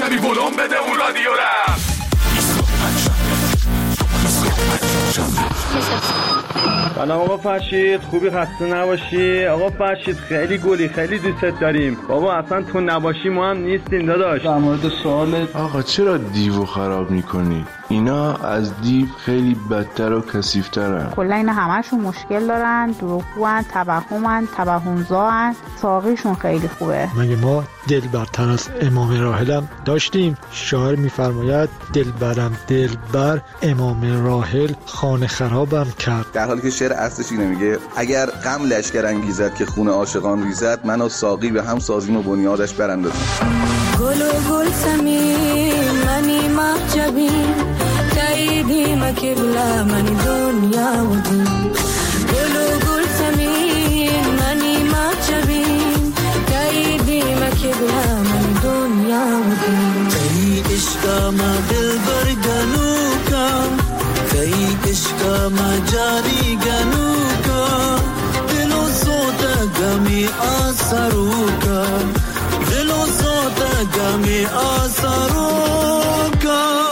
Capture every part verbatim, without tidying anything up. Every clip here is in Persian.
کمی ولوم بده اون رادیو را. سلام آقا فرشید، خوبی؟ خسته نباشی آقا فرشید. خیلی گلی، خیلی دوست داریم بابا. اصلا تو نباشی ما هم نیستیم داداش. در مورد سوالت آقا چرا دیوو خراب میکنی؟ اینا از دیو خیلی بدتر و کثیف‌ترن. کلا اینا همشون مشکل دارن، دروغگوان، توهمن، توهمزاان. ساقیشون خیلی خوبه. مگه ما دلبرتر از امام راحلم داشتیم؟ شاعر میفرماید دلبرم دلبر امام راحل خانه خرابم کرد. در حالی که شعر اصلش اینه، میگه اگر غم لشکر انگیزد که خون عاشقان ریزد، من و ساقی به هم سازیم و بنیادش براندازیم. گل و گل سمین منی محجبین تاییدی مکبلا منی دنیا و دین. گل و گل سمین منی محجبین تاییدی مکبلا منی دنیا و دین. ای عشقا ما دل برگنو کم، ای عشقا ما جاری گنو کم، دل و سوتا گمی آسرو کم، دل و سوتا گمی آسرو کم.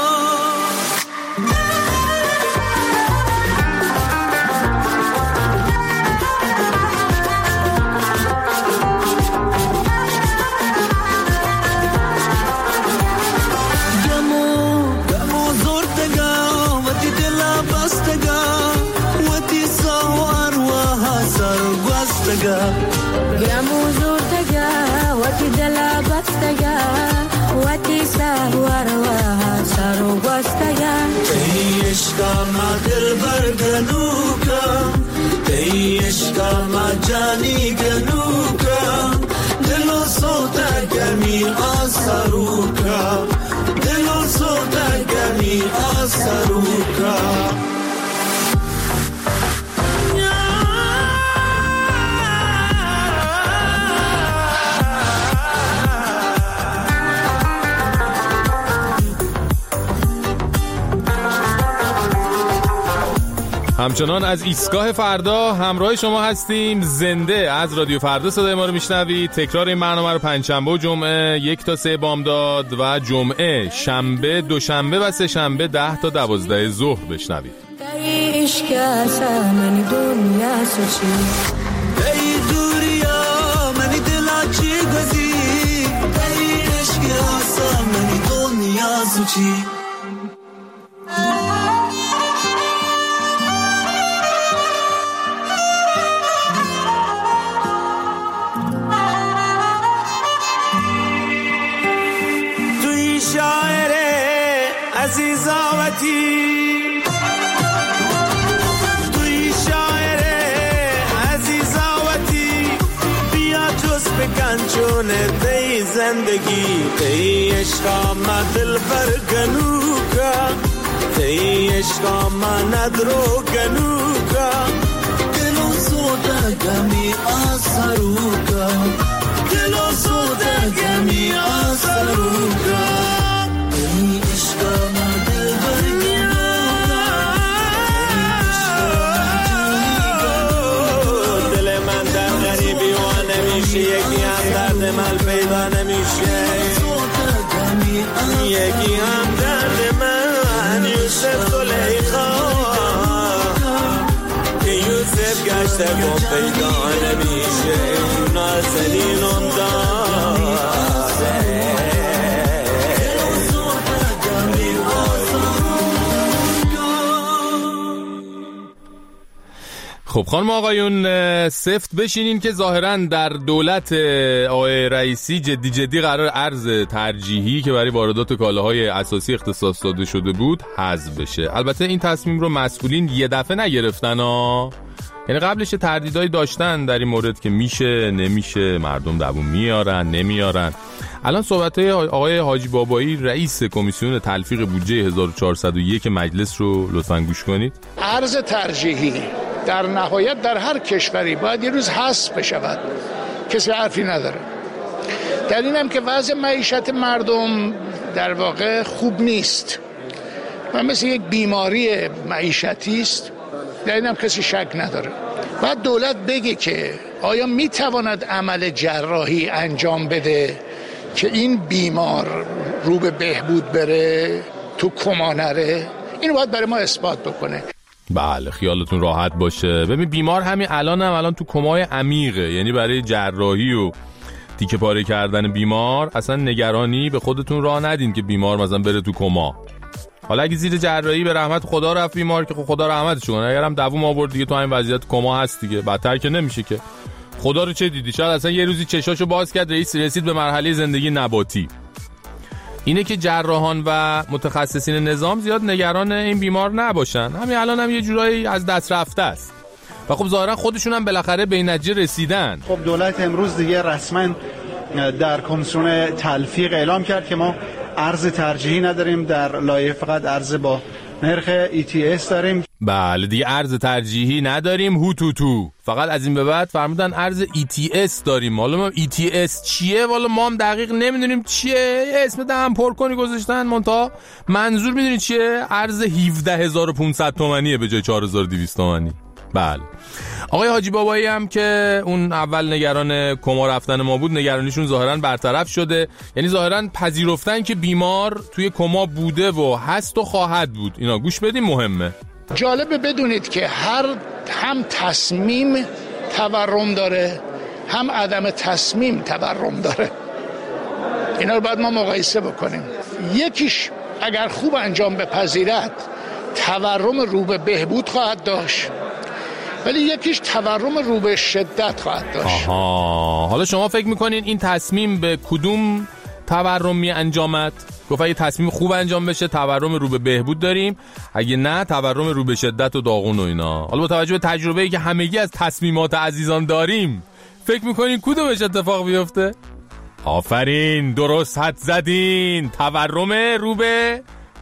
گمو زورتگا وقتی دلا بستگا وقتی سهوار و سرو بستگا. ای عشقا ما دل برگنوکا، ای عشقا ما جانی گنوکا، دل و سوتا گمی آسروکا، دل و سوتا گمی آسروکا. همچنان از ایستگاه فردا همراه شما هستیم. زنده از رادیو فردا صدای ما رو میشنوید. تکرار این برنامه رو پنجشنبه و جمعه یک تا سه بامداد و جمعه، شنبه، دوشنبه و سه شنبه ده تا دوازده ظهر بشنوید. شاعر عزیزاوتی، توی شاعر عزیزاوتی، بیا جز بکن چون دی زندگی. دی عشقا ما دل برگنوکا، دی عشقا ما ندرو گنوکا، دلو سودا گمی آسروکا، دلو سودا گمی آسروکا. دل من در غریبی و نمیشه، یکی هم درد من پیدا نمیشه، یکی هم درد من یوسف زلیخا که یوسف گشته و پیدا نمیشه، نازنین اندازه. خب خانم آقایون، سفت بشینین که ظاهراً در دولت آقای رئیسی جدی جدی قرار ارز ترجیحی که برای واردات کالاهای اساسی اختصاص داده شده بود حذف بشه. البته این تصمیم رو مسئولین یه دفعه نگرفتن ها، یعنی قبلش تردیدایی داشتن در این مورد که میشه نمیشه، مردم دووم میارن نمیارن. الان صحبت‌های آقای حاجی بابایی رئیس کمیسیون تلفیق بودجه هزار و چهارصد و یک مجلس رو لطفاً گوش کنید. ارز ترجیحی در نهایت در هر کشوری باید یه روز حذف بشود، کسی حرفی نداره. در اینم که وضع معیشت مردم در واقع خوب نیست و مثل یک بیماری معیشتی است، در اینم کسی شک نداره. بعد دولت بگه که آیا میتواند عمل جراحی انجام بده که این بیمار رو به بهبود بره، تو کما نره، اینو باید برای ما اثبات بکنه. بله خیالتون راحت باشه. ببین بیمار همین الان هم الان تو کمای عمیقه، یعنی برای جراحی و تیکه پاره کردن بیمار اصلا نگرانی به خودتون راه ندین که بیمار مثلا بره تو کما. حالا اگه زیر جراحی به رحمت خدا رفت بیمار که خدا رحمتش کنه، اگرم دووم آورد دیگه تو همین وضعیت کما هست دیگه، بدتر که نمیشه که. خدا رو چه دیدی، شاید اصلا یه روزی چشاشو باز کرد رئیس رسید به مرحله زندگی نباتی. اینه که جراحان و متخصصین نظام زیاد نگران این بیمار نباشن. همین الان هم یه جورایی از دست رفته است و خب ظاهرا خودشون هم بالاخره به این نتیجه رسیدن. خب دولت امروز دیگه رسما در کمیسیون تلفیق اعلام کرد که ما ارز ترجیحی نداریم، در لایحه فقط ارز با نرخ ای تی اس داریم. بله دیگه ارز ترجیحی نداریم، هو تو تو، فقط از این به بعد فرمودن ارز ای تی اس داریم. حالا ما ای تی اس چیه والا ما هم دقیق نمیدونیم چیه، اسم دهم پر کنی گذاشتن منتها منظور میدونی چیه؟ ارز هفده هزار و پانصد تومانیه به جای چهار هزار و دویست تومانی. بله آقای حاجی بابایی هم که اون اول نگران کما رفتن ما بود، نگرانیشون ظاهرا برطرف شده، یعنی ظاهرا پذیرفتن که بیمار توی کما بوده و هست و خواهد بود. اینا گوش بدیم مهمه. جالبه بدونید که هر هم تصمیم تورم داره هم عدم تصمیم تورم داره. اینا رو باید ما مقایسه بکنیم. یکیش اگر خوب انجام بپذیرد تورم رو به بهبود خواهد داشت، ولی یکیش تورم رو به شدت خواهد داشت. آها حالا شما فکر میکنین این تصمیم به کدوم تورم می انجامد؟ گفت اگه تصمیم خوب انجام بشه تورم رو به بهبود داریم، اگه نه تورم رو به شدت و داغون و اینا. حالا با توجه به تجربه‌ای که همگی از تصمیمات عزیزان داریم فکر میکنین کدومش اتفاق بیفته؟ آفرین درست حد زدین، تورم رو به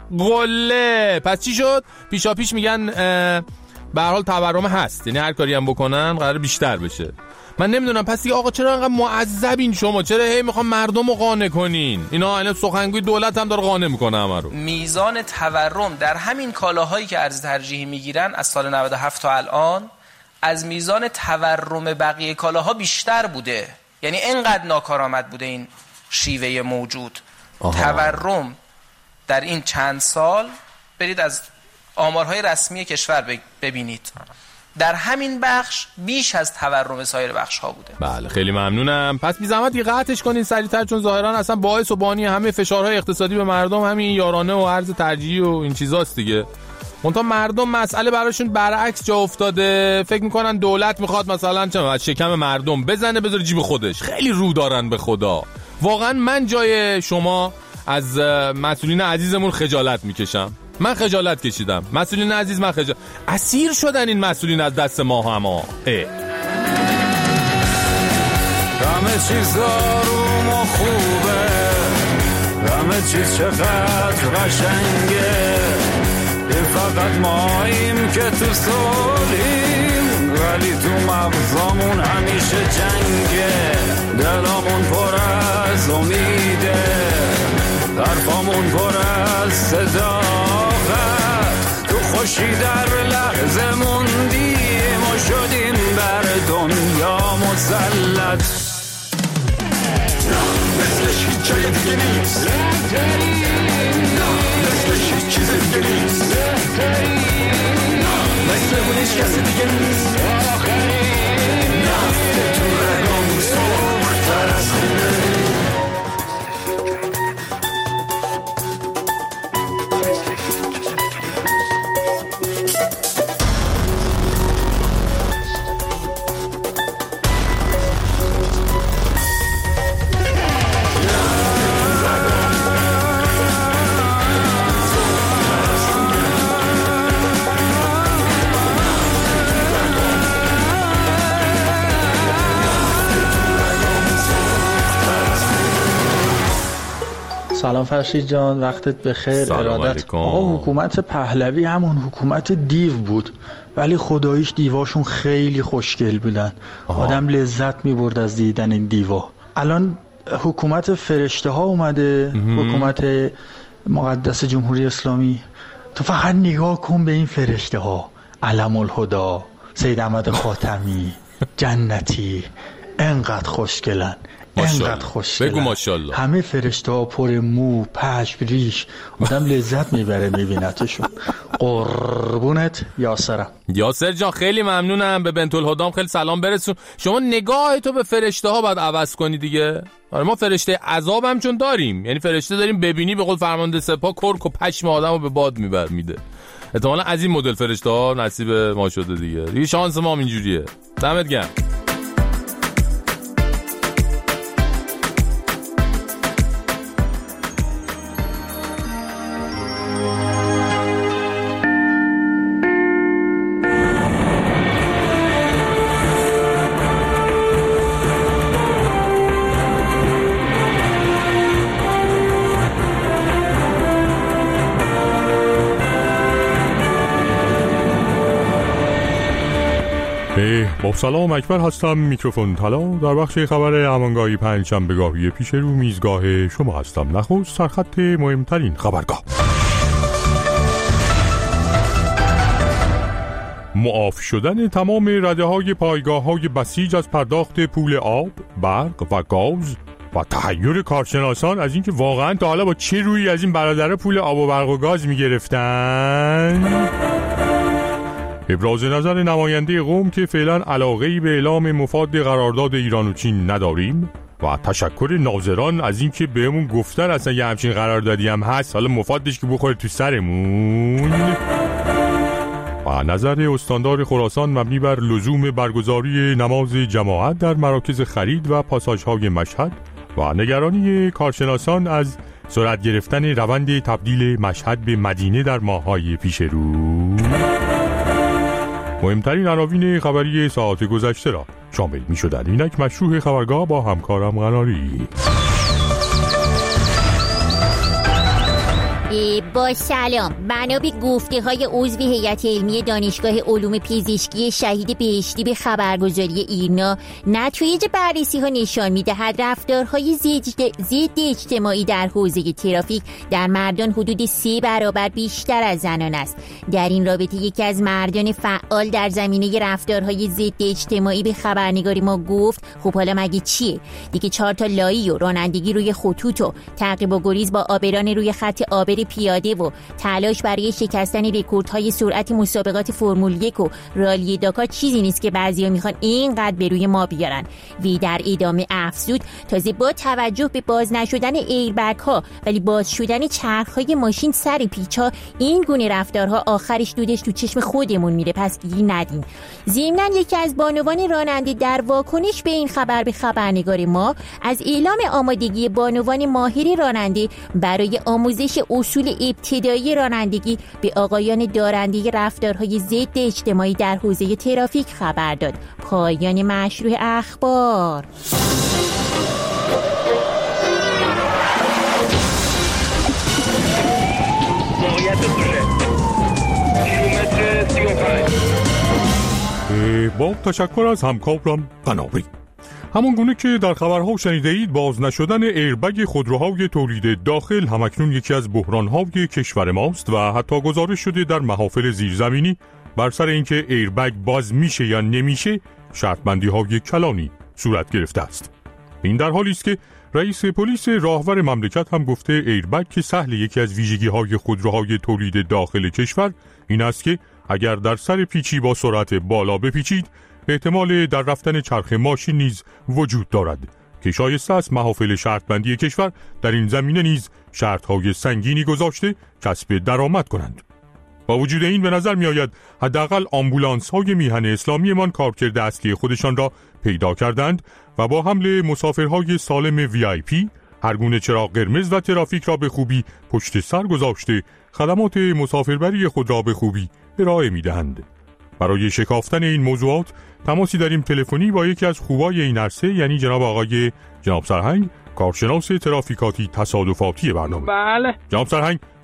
قله. پس چی شد؟ پیشا پیش میگن به هر حال تورم هست، یعنی هر کاری هم بکنن قرار بیشتر بشه. من نمیدونم پس دیگه آقا چرا انقدر معذبین شما؟ چرا هی میخوام مردم رو قانع کنین؟ اینا الان سخنگوی دولت هم داره قانع میکنه همه رو. میزان تورم در همین کالاهایی که ارز ترجیحی میگیرن از سال نود و هفت تا الان از میزان تورم بقیه کالاها بیشتر بوده. یعنی اینقدر ناکارآمد بوده این شیوه موجود. آها. تورم در این چند سال برید از آمارهای رسمی کشور ببینید، در همین بخش بیش از تورم سایر بخش ها بوده. بله خیلی ممنونم. پس بی زحمت قطعش کنین سریعتر، چون ظاهرا اصلا باعث و بانی همه فشارهای اقتصادی به مردم همین یارانه و ارز ترجیحی و این چیزاست دیگه. منتها مردم مسئله براشون برعکس جا افتاده، فکر میکنن دولت میخواد مثلا چه از شکم مردم بزنه بذاره جیب خودش. خیلی رو دارن به خدا. واقعا من جای شما از مسئولین عزیزمون خجالت میکشم. من خجالت کشیدم. مسئولین عزیز من خجالت اسیر شدن این مسئولین از دست ما هم. همه چیز آروم و خوبه، همه چیز چقدر قشنگه، این فقط ماییم که تو صلحیم، ولی تو مغزامون همیشه جنگه، دلامون پر از امیده، حرفامون پر از صداقت، تو خوشی در لحظه موندیم و شدیم بر دنیا مسلط. نه مثلش هیچ جای دیگه نیست، نه مثلش هیچ چیز دیگه نیست، نه مثل اون هیچ کسی دیگه نیست، نفته تو رگامون سرختر از خونه. سلام فرشید جان، وقتت بخیر. ارادت. آقا حکومت پهلوی همون حکومت دیو بود، ولی خداییش دیواشون خیلی خوشگل بودن. آها. آدم لذت میبرد از دیدن این دیوا. الان حکومت فرشته ها اومده، امه. حکومت مقدس جمهوری اسلامی. تو فقط نگاه کن به این فرشته ها، علم الهدا، سید احمد خاتمی، جنتی، انقدر خوشگلن، انقدر خوشگله. بگو ماشاءالله. همه فرشته ها پر مو، پشم، ریش، آدم لذت میبره میبینتشون. قربونت یاسرم. یاسر جان خیلی ممنونم. به بنت الهدام خیلی سلام برسون. شما نگاه تو به فرشته ها باید عوض کنی دیگه. آره ما فرشته عذاب هم چون داریم، یعنی فرشته داریم ببینی به قول فرمانده سپاه کرک و پشم آدمو به باد میبر میده. احتمالاً از این مدل فرشته ها نصیب ما شده دیگه. دیگه شانس ما هم اینجوریه. دمت گرم. با سلام اکبر هستم، میکروفون طلا در بخش خبر امانگاهی پنجشنبهگاهی پیش رو میزگاه شما هستم. نخست سرخط مهمترین خبرگاه. معاف شدن تمام رده‌های پایگاه‌های بسیج از پرداخت پول آب، برق و گاز و تحیر کارشناسان از اینکه واقعا تا حالا با چه رویی از این برادرها پول آب و برق و گاز می‌گرفتن. ابراز نظر نماینده قم که فعلا علاقه‌ای به اعلام مفاد قرارداد ایران و چین نداریم و تشکر ناظران از اینکه بهمون گفتن اصلا یه همچین قراردادی هم هست، حالا مفادش که بخوره تو سرمون. و نظر استاندار خراسان مبنی بر لزوم برگزاری نماز جماعت در مراکز خرید و پاساژهای مشهد و نگرانی کارشناسان از سرعت گرفتن روند تبدیل مشهد به مدینه در ماه‌های پیش رو. مهمترین عناوین خبری ساعت گذشته را شامل می شدند. اینک مشروع خبرگاه با همکارم قناری. با سلام. بنا به گفته های عضو هیئت علمی دانشگاه علوم پزشکی شهید بهشتی به خبرگزاری ایرنا، نتایج بررسی ها نشان می دهد رفتارهای ضد اجتماعی در حوزه ترافیک در مردان حدود سه برابر بیشتر از زنان است. در این رابطه یکی از مردان فعال در زمینه رفتارهای ضد اجتماعی به خبرنگاری ما گفت خب حالا مگه چیه؟ دیگه چهار تا لایی و رانندگی روی خطوط و تعقیب و گریز با آبران روی خط آبر پیاده و تلاش برای شکستن رکوردهای سرعت مسابقات فرمول یک و رالی داکار چیزی نیست که بعضیا میخوان اینقدر به روی ما بیارن. وی در ادامه افزود تازه با توجه به باز نشدن ایربگ ها ولی باز شدن چرخهای ماشین سر پیچ ها، این گونه رفتارها آخرش دودش تو چشم خودمون میره، پس گیر ندین. ضمناً یکی از بانوان راننده در واکنش به این خبر به خبرنگار ما از اعلام آمادگی بانوان ماهر راننده برای آموزش اصول ابتدایی رانندگی به آقایان دارنده رفتارهای ضد اجتماعی در حوزه ترافیک خبر داد. پایان مشروع اخبار. موقعیت کیلومتر سی و پنج. با تشکر از همکارم قناری. همون گونه که در خبرها شنیده اید، باز نشدن ایربگ خودروهای تولید داخل همکنون یکی از بحرانهای کشور ماست و حتی گزارش شده در محافل زیرزمینی بر سر اینکه ایربگ باز میشه یا نمیشه شرطبندی های کلانی صورت گرفته است. این در حالی است که رئیس پلیس راهور مملکت هم گفته ایربگ که سهل یکی از ویژگی های خودروهای تولید داخل کشور این است که اگر در سر پیچی با سرعت بالا بپیچید احتمال در رفتن چرخ ماشین نیز وجود دارد که شایسته است محافل شرطبندی کشور در این زمینه نیز شرطهای سنگینی گذاشته کسب درآمد کنند. با وجود این به نظر می آید حداقل آمبولانس های میهن اسلامی من کارکرد اصلی خودشان را پیدا کردند و با حمل مسافرهای سالم وی آی پی هر گونه چراغ قرمز و ترافیک را به خوبی پشت سر گذاشته خدمات مسافربری خود را به خوبی ارائه می دهند. برای شکافتن این موضوعات تماسی داریم تلفنی با یکی از خوبای این عرصه، یعنی جناب آقای جناب سرهنگ، کارشناس ترافیکاتی تصادفاتی برنامه. بله جناب سرهنگ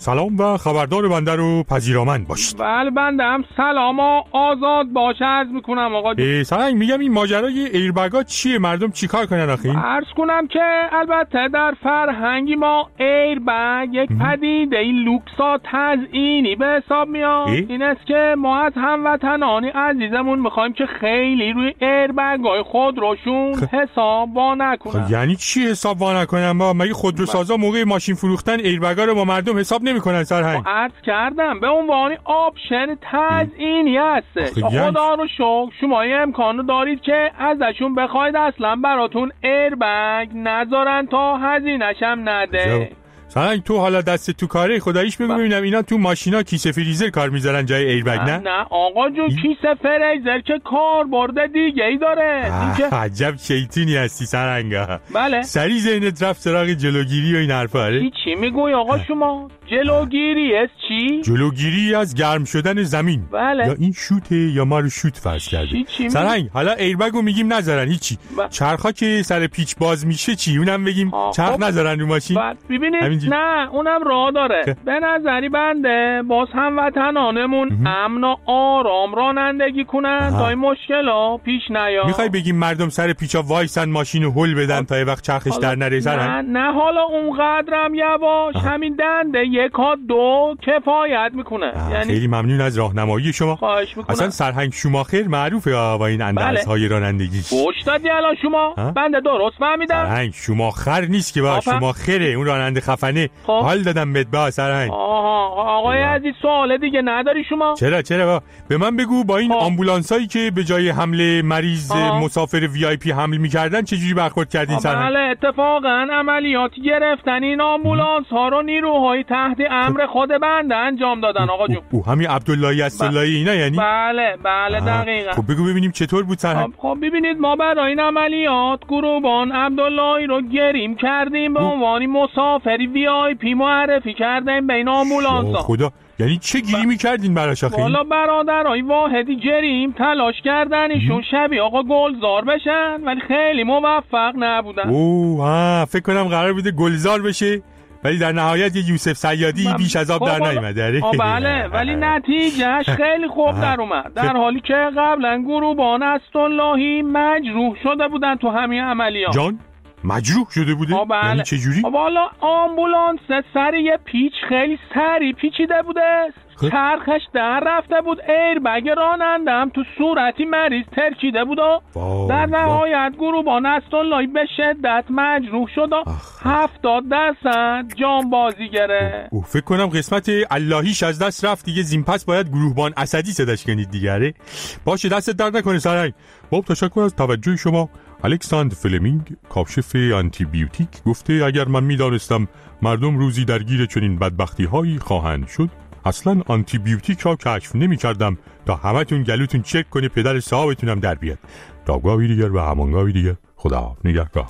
سلام و خبردار بنده رو پذیرامند باشید. بله بنده هم سلام و آزاد باشه عرض میکنم آقا جون. سرنگ میگم این ماجرای ایربگا چیه؟ مردم چیکار کنن آخه این؟ عرض کنم که البته در فرهنگی ما ایربگ یک پدیده این لوکسا تزئینی به حساب میاد. این است که ما از هموطنان عزیزمون میخوایم که خیلی روی ایربگای خودروشون خ... حساب وا نکنن. یعنی چی حساب وا نکنن؟ ما مگه خودروسازا موقع ماشین فروختن ایربگا رو با مردم حساب نمیکنن سرهنگ؟ عرض کردم به عنوان آپشن تزئینی هست. خدا رو شکر شما امکانو دارید که ازشون بخواید اصلا براتون ایربگ نذارن تا هزینه‌ش هم نده. سرنگ تو حالا دست تو کاره خداییش بگو ببینم اینا تو ماشینا کیسه فریزر کار میذارن جای ایربگ نه؟ نه آقا جون کیسه فریزر که کاربرد دیگه ای داره. که... عجب شیطونی هستی سرنگا. بله سری ذهنت رفت سراغ جلوگیری و این حرفا. چی چی میگوی آقا شما؟ جلوگیری از چی؟ جلوگیری از گرم شدن زمین. بله. یا این شوته یا ما رو شوت فرض کرده. سرنگ حالا ایربگو میگیم نذارن هیچی. ب... چرخا که سر پیچ باز میشه چی؟ اونم بگیم چرخ نذارن رو ماشین. ببینید نه اونم راه داره. که. به نظری بنده باز هم وطنانمون امن و آرام رانندگی کنن تا این مشکلا پیش نیاد. میخوای بگیم مردم سر پیچا وایسن ماشینو هول بدن تا یه وقت چرخش در نره سرنگ؟ نه نه حالا اونقدرم یواش همین دنده یک ها دو کفایت میکنه. یعنی خیلی ممنون از راهنمایی شما. خواهش میکنم. اصلا سرهنگ شوماخر معروفه با این اندازهای بله. رانندگی. گوش دادی الان شما؟ ها؟ بنده درست فهمیدم. سرهنگ شوماخر نیست که با شوماخره اون راننده خفنه. خب. حال دادم بهت با سرهنگ. آها آقای عزیز سوال دیگه نداری شما؟ چرا چرا با. به من بگو با این آمبولانسایی که به جای حمل مریض آه. مسافر وی آی پی حمل می‌کردن چه جوری برخورد کردین سرهنگ؟ بله اتفاقا عملیات گرفتن این آمبولانس ها رو نیروهای تحت امر خود بنده انجام دادن آقا جون. او همین عبداللهی اسداللهی اینا یعنی؟ بله بله دقیقاً. خب بگو ببینیم چطور بود سرهنگ؟ خب ببینید ما برای این عملیات گروبان عبداللهی رو گریم کردیم به عنوان مسافری وی آی پی معرفی کردیم بین آمبولانس‌ها. خدا یعنی چه گیری می‌کردین براش آخه؟ والا برادرای واحدی جریم تلاش کردن ایشون شبیه آقا گلزار بشن ولی خیلی موفق نبودن. اوه ها فکر کنم قرار بوده گلزار بشه ولی در نهایت یه یوسف صیادی ب... بیش از آب در نیامده. بله ولی نتیجهش خیلی خوب در اومد در حالی که قبلا گروبان اسداللهی مجروح شده بودن تو همین عملیات. جان مجروح شده بوده؟ بله. یعنی چه جوری؟ والا آمبولانس سر یه پیچ خیلی سری پیچیده بوده چرخش در رفته بود ایربگ راننده هم تو صورتی مریض ترکیده بود و در نهایت گروبان اسداللهی به شدت مجروح شد و هفتاد درصد جان بازی گره. او فکر کنم قسمت اللهیش از دست رفت دیگه زین پس باید گروهبان اسدی صداش کنید دیگره. باشه دستت درد نکنه سرنگ. با تشکر از توجه شما. الکساندر فلمینگ کاشف آنتی بیوتیک گفته اگر من میدانستم مردم روزی درگیر چنین بدبختی هایی خواهند شد اصلا آنتی بیوتیک را کشف نمی کردم تا همتون گلوتون چک کنه پدر صاحبتونم در بیاد. تا گاهی دیگر و همانگاهی دیگر خدا نگهدار.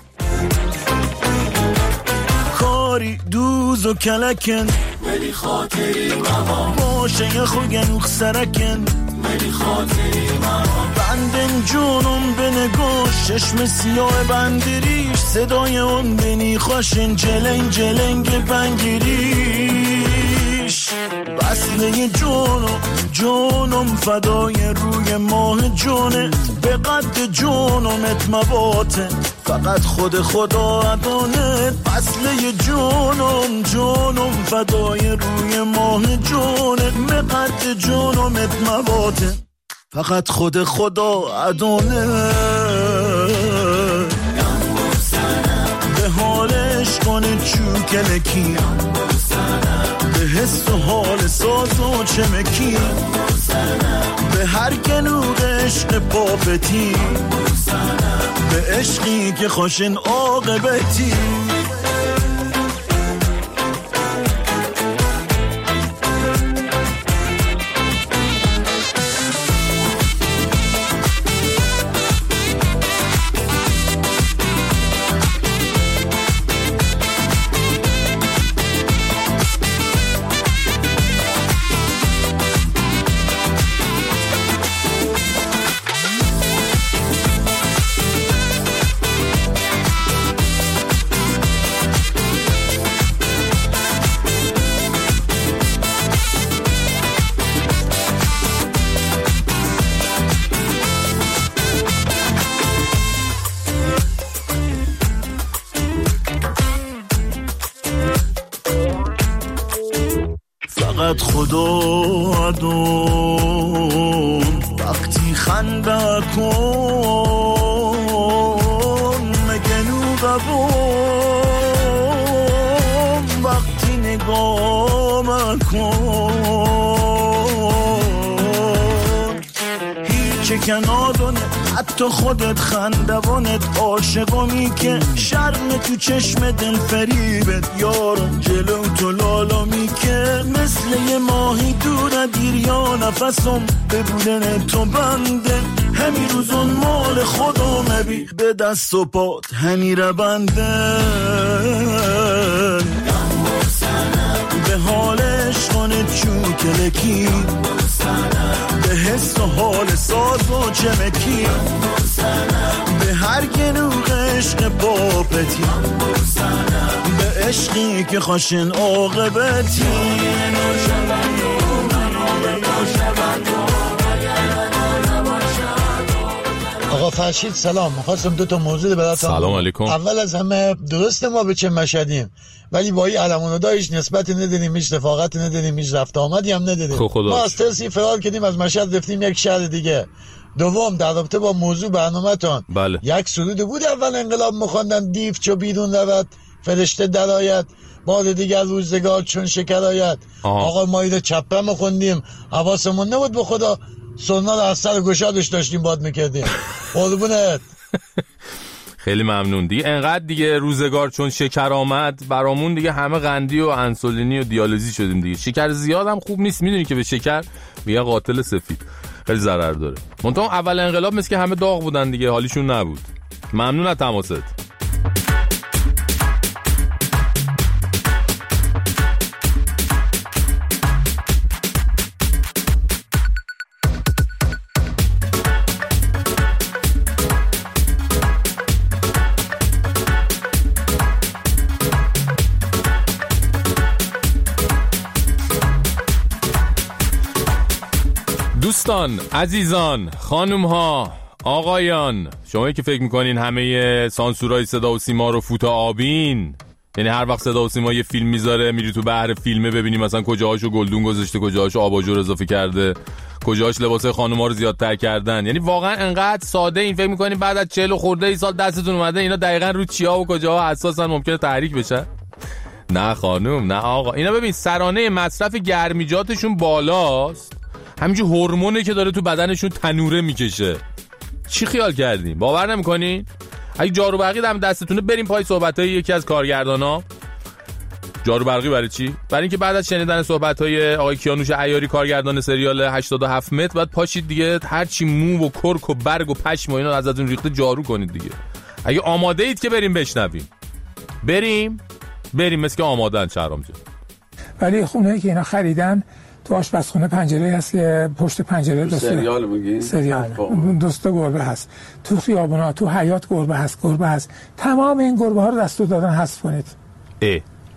کاری دوز و کلکن ولی خاطری ماما باشه یه خوگنوخ سرکن ولی خاطری ماما بندن جونم به نگاش چشم سیاه بندریش صدای اون بینی خوشن جلنگ جلنگ بنگیریش بسله جونم جونم فدای روی ماه جونت به قد جونمت مباته فقط خود خدا ادانت بسله جونم جونم فدای روی ماه جونت به قد جونمت مباته فقط خود خدا ادانه به حالش کنه چوکلکی به حس و حال ساز و چمکی به هر کنوق عشق پاپتی به عشقی که خوشن عاقبتی باید خدا دون وقتی خنده کن مگنو ببون وقتی نگاه مکن هیچ کنادونه حتی خودت خندوانت عاشقامی که شرم تو چشم دل فریبت یارم جلو تو لالامی که مثل یه ماهی دور دیر یا نفسم ببودن تو بنده همین روزون مال خودم بی به دست و پات همی رو بنده به حال عشقانت چون کلکی به حس و حال ساز و چمکی به هر گنوغ عشق پاپتی به عشقی که خوشن عاقبتی آقا فرشید سلام، می‌خواستم دو تا موضوع براتون. سلام علیکم. اول از همه درسته ما به چه مشهدیم ولی با این علمونو دایش نسبت نداریم، هیچ رفاقت نداریم، هیچ رفت آمدی هم نداریم. ما از ترسی فرار کردیم از مشهد رفتیم یک شهر دیگه. دوم در رابطه با موضوع برنامه‌تون بله. یک سرود بود اول انقلاب می‌خوندن دیو چو بیرون رود فرشته درآید باد دیگر روزگار چون شکر آید. آقا ما اینو چپه می‌خوندیم حواسمون نبود به خدا سرنا رو از سر گشادش داشتیم باد میکردیم. قربونت. خیلی ممنون دیگه. انقدر دیگه روزگار چون شکر آمد برامون دیگه همه قندی و انسولینی و دیالوزی شدیم دیگه. شکر زیاد هم خوب نیست، میدونی که به شکر میگه قاتل سفید، خیلی ضرر داره. منتها اول انقلاب مثل که همه داغ بودن دیگه، حالیشون نبود. ممنون از تماست. دوستان، عزیزان، خانم ها، آقایان، شمایی که فکر میکنین همه سانسورای صدا و سیما رو فوت آبین، یعنی هر وقت صدا و سیما یه فیلم میذاره میری تو بحر فیلمه ببینی مثلا کجاهاشو گلدون گذاشته، کجاهاشو آباژور اضافه کرده، کجاهاش لباسای خانوما رو زیادتر کردن. یعنی واقعا انقدر ساده این فکر میکنین بعد از چهل خورده ای سال دستتون اومده اینا دقیقاً رو چیا و کجاها حساسن ممکنه تحریک بشن. نه خانم، نه آقا، اینا ببین سرانه مصرف گرمیجاتشون بالاست، همینجور هورمونه که داره تو بدنشون تنوره میکشه. چی خیال کردین؟ باور نمیکنین؟ اگه جارو برقی دم دستتونه بریم پای صحبتای یکی از کارگردانا. جارو برقی برای چی؟ برای اینکه بعد از شنیدن صحبتای آقای کیانوش عیاری کارگردان سریال هشتاد و هفت متر بعد پاشید دیگه هر چی مو و کرک و برگ و پشم و اینا ازتون ریخته جارو کنید دیگه. اگه آماده اید که بریم بشنویم. بریم بریم مثل که آماده‌ان شهرام جان. ولی خونه‌ای که اینا خریدن تو آشپزخونه پنجره هست که پشت پنجره دوست سریال میگی؟ سریال دوست گربه هست، تو خیابونا تو حیاط گربه هست، گربه هست. تمام این گربه ها رو دستور دادن حذف کنید. اه.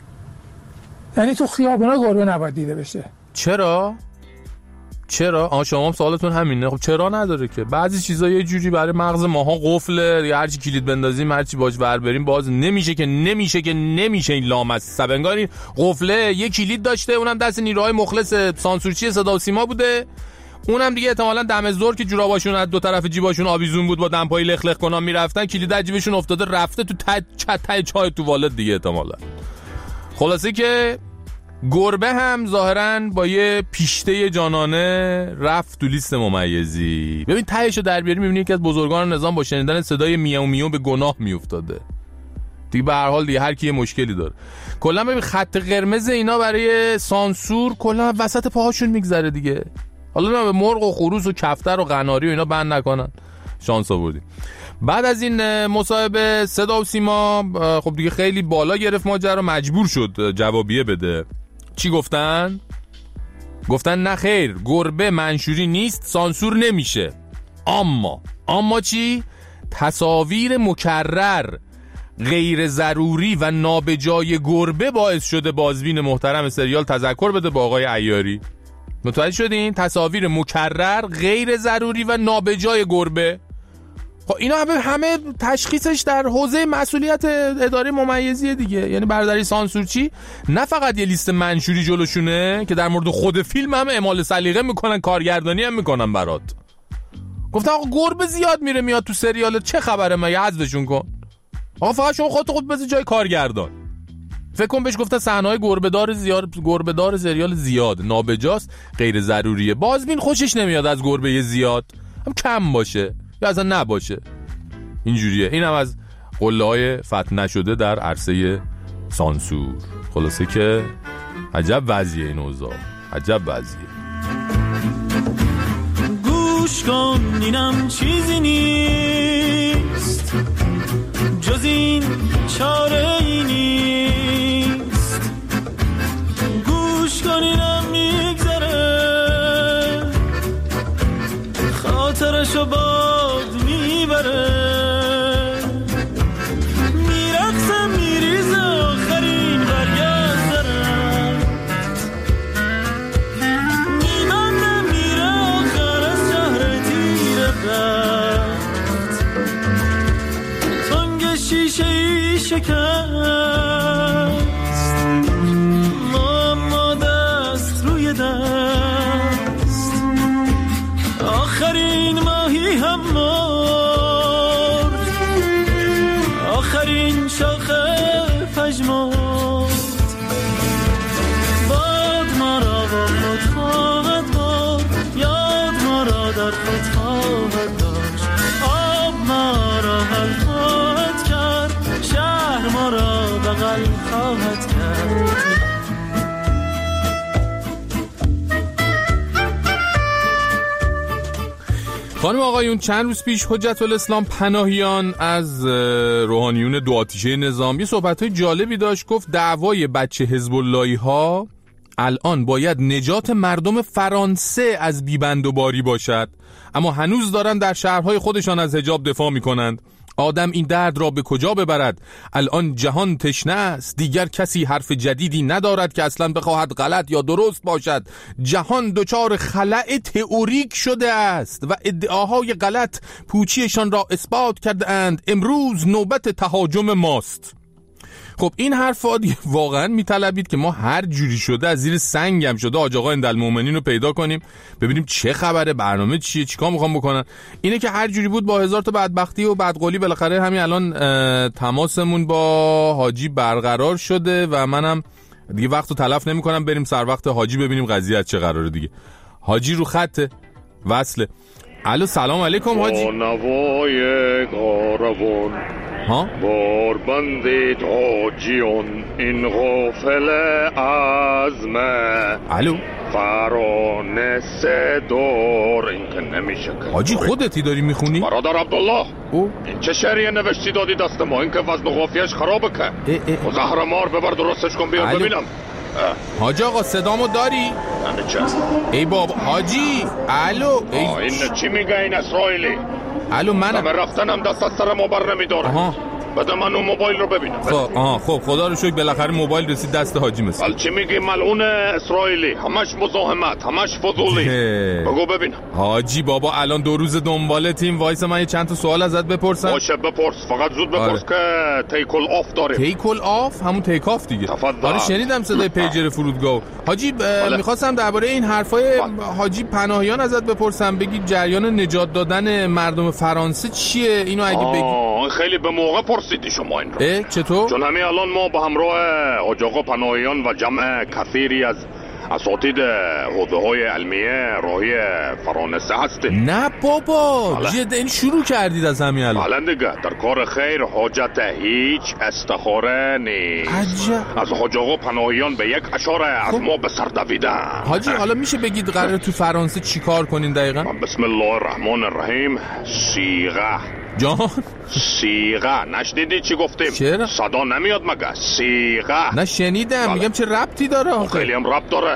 یعنی تو خیابونا گربه نباید دیده بشه. چرا؟ چرا؟ آ شما هم سوالتون همینه. خب چرا نداره که بعضی چیزا یه جوری برای مغز ماها قفله، یا هر چی کلید بندازیم هر چی باش ور بریم باز نمیشه که نمیشه که نمیشه. این لامصب انگار این قفله یه کلید داشته، اونم دست نیروهای مخلص سانسورچی صدا و سیما بوده، اونم دیگه احتمالاً دم ظهر که جوراباشون از دو طرف جیباشون آویزون بود با دمپای لخ لخ کنان میرفتن، کلید از جیبشون افتاده رفته تو ته ته چای توالت دیگه احتمالاً. خلاصه که گربه هم ظاهراً با یه پیشته جانانه رفت تو لیست ممیزی. ببین تهشو در بیاری میبینی که از بزرگان نظام با شنیدن صدای میاو میاو به گناه میافتاده دیگه. به هر حال دیگه هر کی مشکلی داره. کلا ببین خط قرمز اینا برای سانسور کلا وسط پاهاشون میگذره دیگه. حالا نه به مرغ و خروس و کفتر و قناری و اینا بند نکنن، شانس آوردیم. بعد از این مصاحبه صدا و سیما خب دیگه خیلی بالا گرفت ماجرا، مجبور شد جوابیه بده. چی گفتن؟ گفتن نه خیر، گربه منشوری نیست، سانسور نمیشه. اما اما چی؟ تصاویر مکرر غیر ضروری و نابجای گربه باعث شده بازبین محترم سریال تذکر بده با آقای عیاری. متوجه شدین؟ تصاویر مکرر غیر ضروری و نابجای گربه. خب اینا همه همه تشخیصش در حوزه مسئولیت اداره ممیزی دیگه. یعنی برادری سانسورچی نه فقط یه لیست منشوری جلوشونه که در مورد خود فیلم هم اعمال سلیقه میکنن، کارگردانی هم میکنن برات. گفتن آقا گربه زیاد میره میاد تو سریال، چه خبره مگه حذفشون کن. آقا فقط شما خودت خود بذار جای کارگردان. فکر کن بهش گفتن صحنه‌های گربه‌دار زیاد، گربه‌دار سریال زیاد نابجاست، غیر ضروریه. بازبین خوشش نمیاد از گربه زیاد، هم کم باشه یا اصلا نباشه. اینجوریه. اینم از قله‌های فتح نشده در عرصه سانسور. خلاصه که عجب وضعیه این اوضاع، عجب وضعیه. گوش کن اینم چیزی نیست جز این چاره ای نیست. گوش کن اینم میگذره خاطرشو باد میبره، میرقصه میریزه آخرین برگرد دارد، میبنده میره آخر از شهر تیره رفت. تنگ شیشه ای شکست، ما دست روی دست، آخرین ماهی هم مرد، آخرین شاخه پژمرد. باد ما را با خود خواهد برد، یاد ما را در خود خواهد داشت، آب ما را حل خواهد کرد، شهر ما را بغل خواهد کرد. خانم آقایون، چند روز پیش حجت الاسلام پناهیان از روحانیون دو آتیشه نظام یه صحبت‌های جالبی داشت. گفت دعوای بچه حزب اللهی ها الان باید نجات مردم فرانسه از بیبند و باری باشد، اما هنوز دارن در شهرهای خودشان از حجاب دفاع میکنند. آدم این درد را به کجا ببرد؟ الان جهان تشنه است، دیگر کسی حرف جدیدی ندارد که اصلا بخواهد غلط یا درست باشد. جهان دچار خلأ تئوریک شده است و ادعاهای غلط پوچیشان را اثبات کرده اند. امروز نوبت تهاجم ماست. خب این حرفا واقعا میطلبید که ما هر جوری شده از زیر سنگم شده حاج آقا اندالمومنین رو پیدا کنیم، ببینیم چه خبره، برنامه چیه، چیکار میخوام بکنن. اینه که هر جوری بود با هزار تا بدبختی و بدقولی بالاخره همین الان تماسمون با حاجی برقرار شده و منم دیگه وقتو تلف نمی‌کنم، بریم سر وقت حاجی ببینیم قضیه چه قراره دیگه. حاجی رو خط وصله. الو سلام علیکم حاجی. نوای کاروان ها باربند حاجیان این غافل عزمه الو فرانس دور این که نمیشه. حاجی خودتی داری میخونی؟ برادر عبدالله او این چه شعریه نوشتی دادی دست ما؟ این که وزن و قافیه‌اش خرابه که و زهرمار ببر درستش کن بیار ببینم. حاجی آقا صدامو داری؟ ای بابا حاجی الو ای این چی میگه این اسرائیلی؟ الو منم من رفتنم دست از سر ما بر نمیداره. بده من اون موبایل رو ببینم. خب آها خب خدا رو شکر بالاخره موبایل رسید دست حاجی مثل. ولی چی میگی ملعون اسرائیلی؟ همش مزاحمت، همش فضولی. بگو ببینم. حاجی بابا الان دو روز دنباله تیم وایس من یه چند تا سوال ازت بپرسم. باشه بپرس، فقط زود بپرس. آره. که تیکل آف داره. تیکل آف همون تیک آف دیگه. آره شنیدم صدای پیجر فرودگاه. حاجی میخواستم درباره این حرفای حاجی پناهیان ازت بپرسم، بگی جریان نجات دادن مردم فرانسه چیه؟ اینو اگه بگی. خیلی به موقع پرسیدی شما این رو. چطور؟ چون همین الان ما به همراه حاج آقا پناهیان و جمع کثیری از اساتید حوزه‌های علمیه راهی فرانسه هستیم. نه بابا جدا این شروع کردید از همین الان؟ الان دیگه در کار خیر حاجت هیچ استخاره نیست. عجب. از حاج آقا پناهیان به یک اشاره از ما به سر دویدن. حاجی حالا میشه بگید قراره تو فرانسه چی کار کنین دقیقا؟ بسم الله الرحمن الرحیم. صیغه جان صیغه نشنیدی چی گفتیم؟ چرا؟ صدا نمیاد مگه؟ صیغه نشنیدم. میگم چه ربطی داره آخه؟ خیلی هم ربط داره.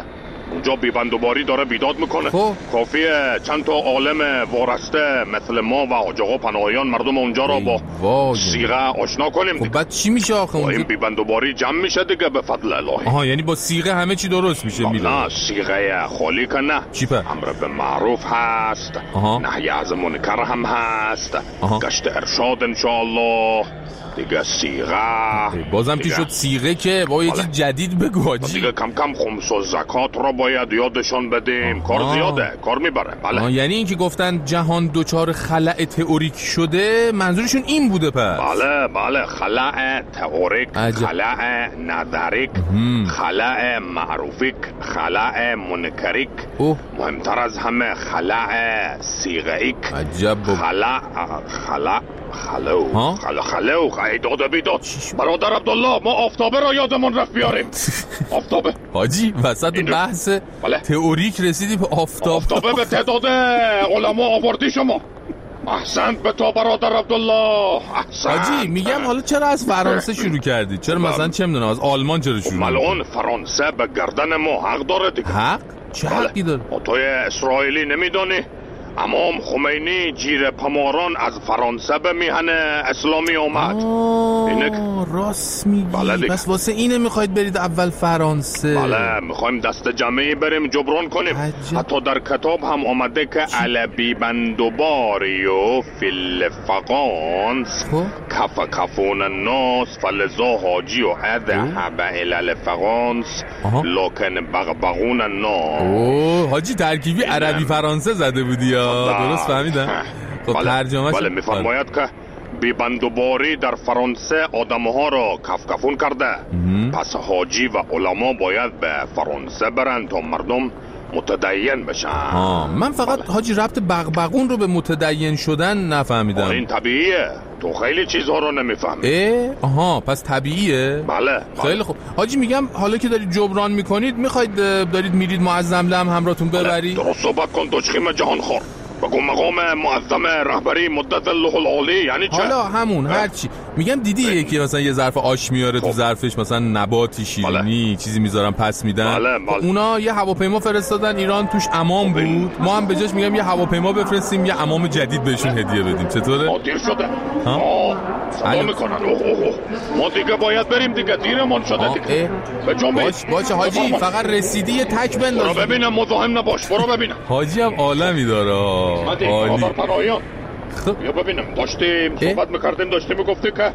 اونجا بیبندوباری داره بیداد میکنه. خب کافیه چند تا عالم وارسته مثل ما و حاج آقا پناهیان مردم اونجا را با صیغه آشنا کنیم. خب بعد چی میشه آخه اونجا؟ این بیبندوباری جمع میشه دیگه به فضل الهی. آها یعنی با صیغه همه چی درست میشه میله؟ نه صیغه خالی که نه. چی په؟ امر به معروف هست، نهی از منکر هم هست، گشت ارشاد انشاءالله دیگه صیغه. بازم که شد صیغه که با یه چیز جدید بگو حاجی. دیگه کم کم خمس و زکات را باید یادشان بدیم. کار زیاده، کار میبره. بله. یعنی این که گفتن جهان دوچار خلأ تئوریک شده منظورشون این بوده پس؟ بله بله خلأ تئوریک، خلأ نظریک، خلأ معروفیک، خلأ منکریک، مهمتر از همه خلأ صیغه‌ایک. عجب. خلأ خلأ خلو خلو خلو ایداد بیداد. برادر عبدالله ما آفتابه را یادمون رفت بیاریم. آفتابه حاجی وسط بحث بله. تئوریک رسیدی به آفتاب. آفتابه به تعداد علما آوردی شما. احسنت به تو برادر عبدالله، احسنت. حاجی میگم حالا چرا از فرانسه شروع کردی؟ چرا مثلا چه میدونم از آلمان چرا شروع؟ ملعون فرانسه به گردن ما حق داره دیگه. حق؟ چه حقی داره؟ توی اسرائیلی نمیدونی؟ امام خمینی جیر پماران از فرانسه به میهن اسلامی اومد. اینک راست میگی. بله پس واسه اینه میخواید برید اول فرانسه؟ بله میخوایم دست جمعی بریم جبران کنیم. عجب. حتی در کتاب هم آمده که علبی بندوباری و فیل فقانس کف کفون الناس فلزا حاجی و اذهب الى الفقانس لکن بغبغون الناس. اوه حاجی ترکیبی عربی فرانسه زده بودی یا درست فهمیدم؟ خب بله. ترجمهش بله میفرماید که بیبندوباری در فرانسه آدمها را کفکفون کرده. پس حاجی و علما باید به فرانسه برن تا مردم متدین بشن. آه. من فقط بله. حاجی ربط بغبغون رو به متدین شدن نفهمیدم. این طبیعیه، تو خیلی چیزها رو نمیفهمی. اه آها پس طبیعیه. بله خیلی خوب حاجی. میگم حالا که دارید جبران میکنید میخواید دارید میرید معظم لم همراهتون ببرید؟ درست صحبت کن دشخیم جهان خور. بگو مقام معظم رهبری مدت الله العالی یعنی چه؟ حالا همون هرچی میگم. دیدی یکی مثلا یه ظرف آش میاره تو ظرفش مثلا نباتی شیرینی بله. چیزی میذارن پس میدن. بله بله. اونا یه هواپیما فرستادن ایران توش عمام بود. ما هم به جاش میگم یه هواپیما بفرستیم یه عمام جدید بهشون هدیه بدیم. چطوره؟ دیر شده. ها صدا میکنن. اوه اوه ما دیگه باید بریم دیگه، دیرمون شده دیگه. به جنبه باش باشه حاجی. فقط رسیدی یه تک بنداز. برو ببینم مزاحم نباش. برو ببینم. حاجی هم عالمی داره. عالی. پناهیان بیا ببینم داشتیم صحبت میکردیم، داشتیم میگفتی که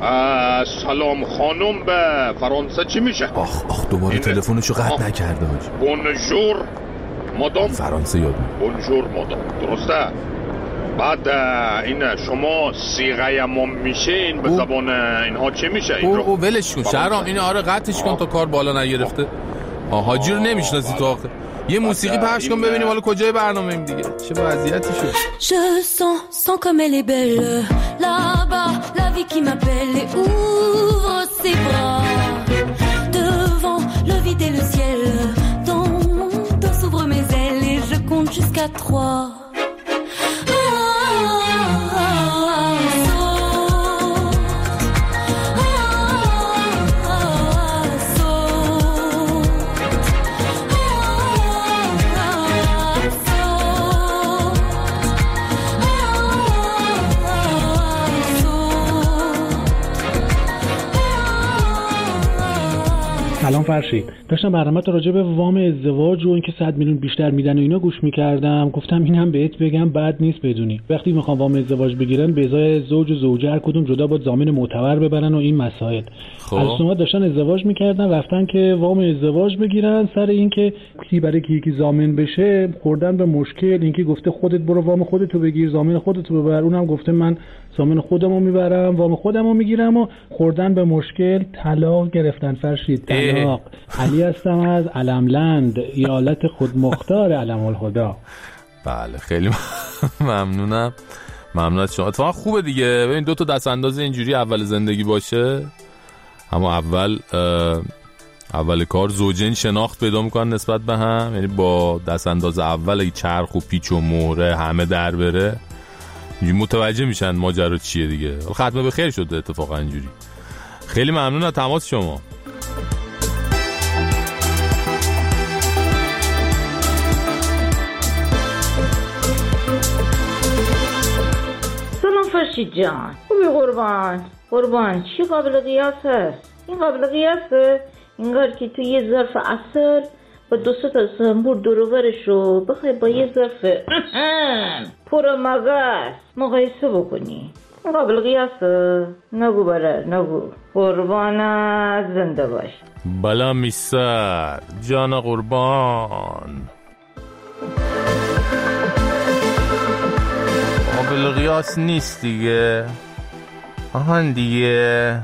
سلام خانم به فرانسه چی میشه؟ آخ آخ دوباره تلفنشو قطع نکرده حاجی. بونژور مادام. فرانسه یاد بونژور مادام درسته. بعد این شما صیغه ما میشین به زبان اینها چی میشه؟ این رو او ولش کن شهرام. این آره قطعش کن تا کار بالا نگرفته. آه حاجی رو نمیشناسی تو آخه. یه موسیقی پخش کن ببینیم حالا کجای برنامه‌ایم دیگه. چه وضعیتی شد. Je sens sens comme elle est belle là-bas, la vie qui m'appelle et ouvre ses bras devant le vide et le ciel. Dans mon dos s'ouvrent mes ailes et je compte jusqu'à trois. سلام فرشید. داشتم برنامه تو راجع به وام ازدواج و اینکه صد میلیون بیشتر میدن و اینا گوش میکردم. گفتم اینم بهت بگم بد نیست بدونی. وقتی میخوام وام ازدواج بگیرن به ازای زوج و زوجه هر کدوم جدا باید ضامن معتبر ببرن و این مسائل. خب. از شما داشتن ازدواج میکردن رفتن که وام ازدواج بگیرن، سر اینکه کی برای کی کی ضامن بشه خوردن به مشکل. اینکه گفته خودت برو وام خودتو بگیر، ضامن خودتو ببر، اونم گفته من ضامن خودمو میبرم، وام خودمو میگیرم و خوردن به مشکل طلاق گرفتن فرشید. طلاق. علی هستم از علملند، ایالت خودمختار علم الهدا. بله خیلی ممنونم. ممنون از شما. اتفاقا خوبه دیگه. ببین دو تا دست انداز اینجوری اول زندگی باشه، اما اول اول کار زوجین شناخت پیدا میکنن نسبت به هم. یعنی با دست انداز اول اگه چرخ و پیچ و مهره همه در بره متوجه میشن ماجرا چیه دیگه. ختمه به خیر شده اتفاقا اینجوری. خیلی ممنون از تماس شما. فرشید جان خوبی قربان قربان چی قابل قیاس هست؟ این قابل قیاسه؟ اینگار که تو یه ظرف عسل با دو سه تا زنبور دروبرش رو بخوای با یه ظرف پر مغز مقایسه بکنی. این قابل قیاسه؟ نگو بره نگو. قربانت زنده باش. بلا میسر جان قربان. قابل قیاس نیست دیگه. آهان دیگه.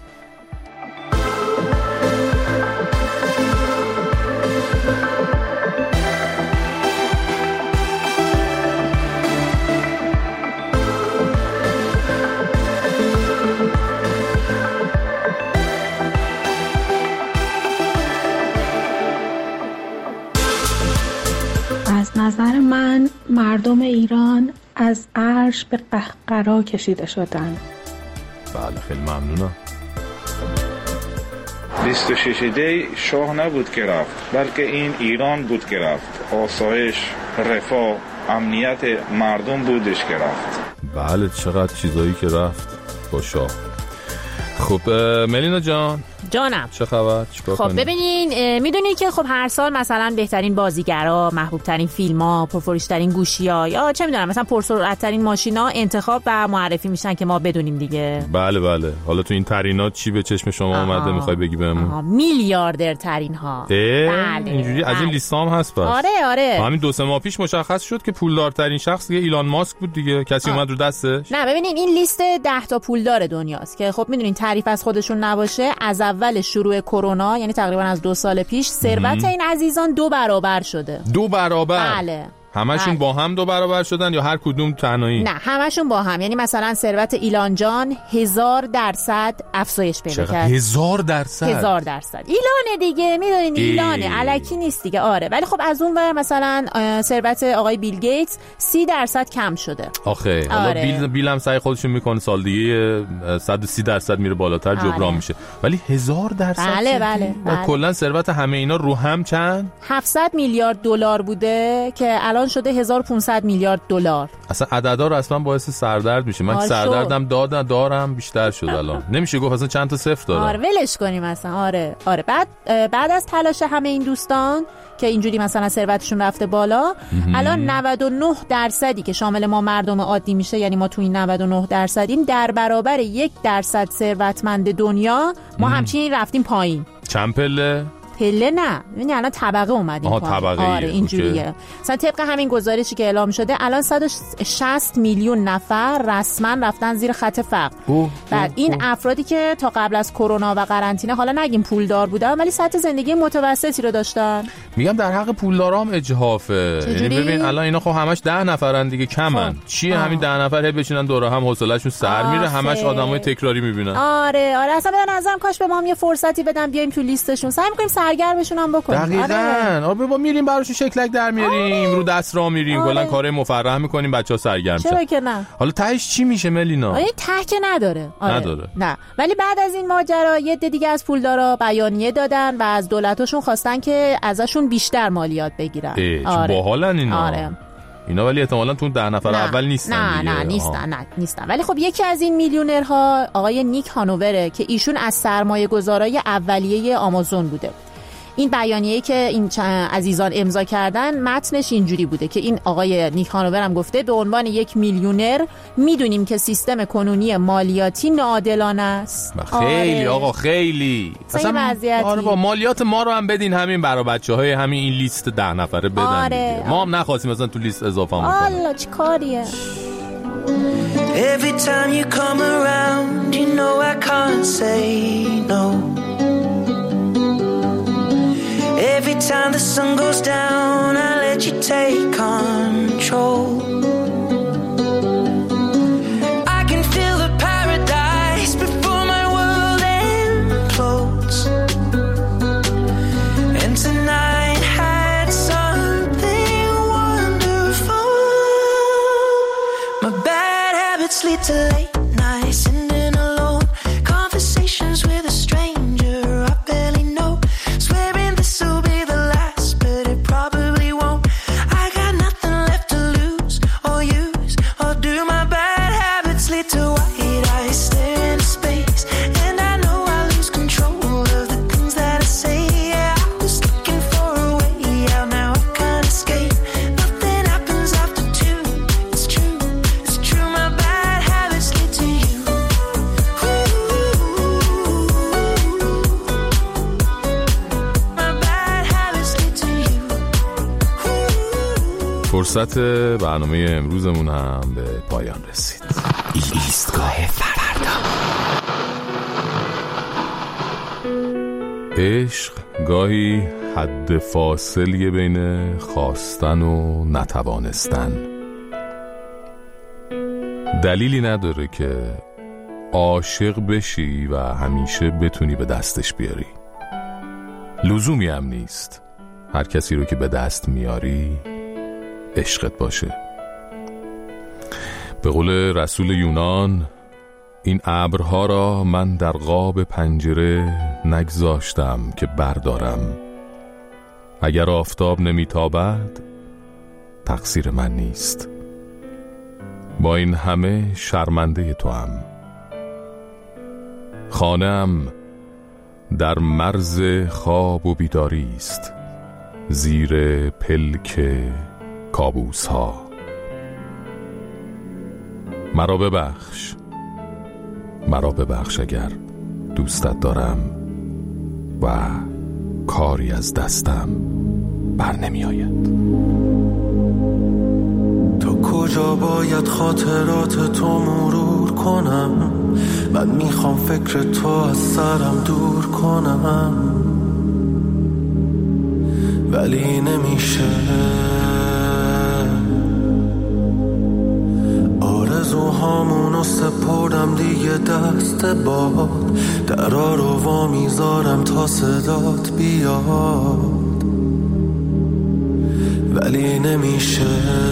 از نظر من مردم ایران از عرش به قهقرا کشیده شدن. بله خیلی ممنونم. بیست و شش دی شاه نبود که رفت، بلکه این ایران بود که رفت. آسایش، رفاه، امنیت مردم بودش که رفت. بله چقدر چیزایی که رفت با شاه. خب ملینا جان جانم چه خبر؟ چیکار خب کنیم؟ ببینین میدونید که خب هر سال مثلا بهترین بازیگرا، محبوب ترین فیلم‌ها، پرفروش ترین گوشی‌ها یا چه میدونم مثلا پرسرعت ترین ماشینا انتخاب و معرفی میشن که ما بدونیم دیگه. بله بله. حالا تو این ترینات چی به چشم شما اومده میخوای بگی بهمون؟ میلیاردر ترین ها. بله اینجوری از این لیست هم هست پس. آره آره. همین دو سه ماه پیش مشخص شد که پولدارترین شخص دیگه ایلان ماسک بود دیگه. کسی آه. اومد رو دستش؟ نه ببینین این لیست ده تا پولدار دنیاست که خب میدونین تعریف از خودشون نباشه. از اول شروع کرونا یعنی تقریبا از دو سال پیش ثروت این عزیزان دو برابر شده. دو برابر؟ بله. همشون با هم دو برابر شدن یا هر کدوم تنهایی؟ نه همشون با هم. یعنی مثلا ثروت ایلان جان هزار درصد افزایش پیدا کرد. هزار درصد؟ هزار درصد. ایلانه دیگه میدونین ایلانه الکی نیست دیگه. آره ولی خب از اون ور مثلا ثروت آقای بیل گیتس سی درصد کم شده. آخه حالا آره. بیل بیل هم سعی خودشون میکنه سال دیگه صد و سی درصد میره بالاتر جبران آره. میشه. ولی هزار درصد بله بله, بله. کلا ثروت همه اینا رو هم چند؟ هفتصد میلیارد دلار بوده که الان شده هزار و پانصد میلیارد دلار. اصلا عددا رو اصلا باعث سردرد میشه. من سردردم دادم دارم بیشتر شد الان. نمیشه گفت اصلا چند تا صفر دارم. آره ولش کنیم اصلا. آره آره بعد بعد از تلاش همه این دوستان که اینجوری مثلا ثروتشون رفته بالا مهم. الان نود و نه درصدی که شامل ما مردم عادی میشه، یعنی ما تو این نود و نه درصدیم، در برابر یک درصد ثروتمند دنیا ما مهم. همچنین رفتیم پایین. چند پله؟ پله نه، یعنی الان طبقه اومدیم آها طبقه. آره اینجوریه. مثلا طبق همین گزارشی که اعلام شده الان صد و شصت میلیون نفر رسما رفتن زیر خط فقر. بعد این اوه. افرادی که تا قبل از کرونا و قرنطینه حالا نگیم پولدار بودن ولی سطح زندگی متوسطی رو داشتن. میگم در حق پولدارام اجحافه. یعنی ببین الان اینا خب همش ده نفرن دیگه کمن. خب. چیه آه. همین ده نفر بشینن دور هم حوصله‌شون سر میره، همش آدمای تکراری میبینن. آره آره اصلا به نظرم کاش به ما هم یه فرصتی بدن بیایم تو لیستشون. سعی می‌کنیم سرگرمشون هم بکنیم. دقیقاً. آره با میریم براشون شکلک در میاریم، آره. رو دست راه میریم، آره. کلا کارهای مفرح میکنیم بچه‌ها سرگرم شن. چرا که نه؟ حالا تهش چی میشه ملینا؟ آره ته که نداره. آره. نداره. نه. ولی بعد از این ماجرا یه عده دیگه از پولدارا بیانیه دادن و از دولتاشون خواستن که ازشون بیشتر مالیات بگیرن. آره. باحالن اینا. آره. اینا ولی احتمالاً تو ده نفر نه. اول نیستن نه دیگه. نه نیستن نه نیستن. ولی خب یکی از این میلیونرها آقای نیک هانووره که ایشون از سرمایه‌گذارای اولیه آمازون بوده. این بیانیه‌ای که این عزیزان امضا کردن متنش اینجوری بوده که این آقای نیک هانوور هم گفته به عنوان یک میلیونر میدونیم که سیستم کنونی مالیاتی ناعادلانه است. خیلی آره. آقا خیلی اصلا آره با مالیات ما رو هم بدین همین برای بچه‌های همین این لیست ده نفره بدن آره. دیگه. ما هم نخواستیم مثلا تو لیست اضافه هم کنیم. والا چه کاریه. Every time you come around you know I can't say no. Every time the sun goes down, I let you take control. I can feel the paradise before my world implodes. And tonight had something wonderful. My bad habits lead to late nights and in alone conversations with a stranger I barely know. Swearing this will be the last, but it probably won't. I got nothing left to lose, فرصت برنامه امروزمون هم به پایان رسید. ایستگاه فردا. عشق گاهی حد فاصلی بین خواستن و نتوانستن. دلیلی نداره که عاشق بشی و همیشه بتونی به دستش بیاری. لزومی هم نیست هر کسی رو که به دست میاری عشقت باشه. به قول رسول یونان، این ابرها را من در قاب پنجره نگذاشتم که بردارم. اگر آفتاب نمیتابد تقصیر من نیست. با این همه شرمنده تو هم. خانه‌ام در مرز خواب و بیداری است، زیر پلک کابوس ها. مرا ببخش، مرا ببخش اگر دوستت دارم و کاری از دستم بر نمی آید. تا کجا باید خاطرات تو مرور کنم؟ من میخوام فکر تو از سرم دور کنم، ولی نمیشه. آرزوهامونو سپردم دیگه دست باد، درا رو وا میذارم تا صدات بیاد، ولی نمیشه.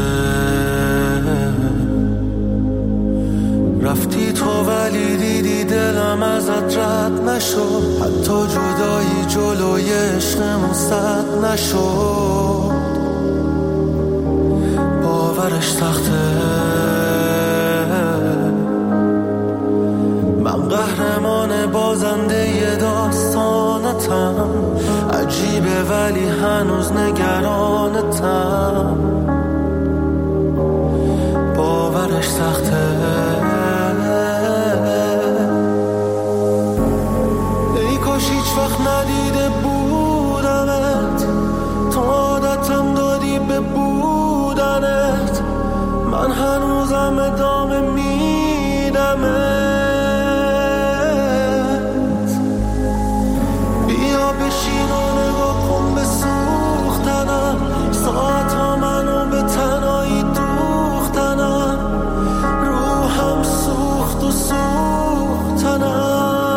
رفتی تو ولی دیدی دلم ازت رد نشد، حتی جدایی جلوی عشقمون سد نشد. باورش سخته، من قهرمان بازنده داستانتم. عجیبه ولی هنوز نگرانتم. باورش سخته. هیچ وقت ندیده بودمت، تو عادتم دادی به بودنت. من هنوزم ادامه میدمت. بیا بشین و نگاه کن به سوختنم، ساعت ها منو به تنهایی دوختنم. روحم سوخت و سوختنم.